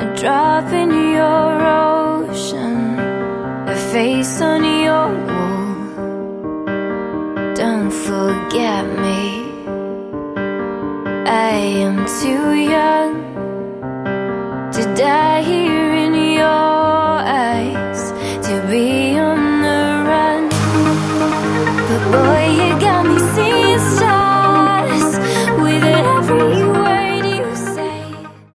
a drop in your ocean, a face on your wall. Don't forget me, I am too young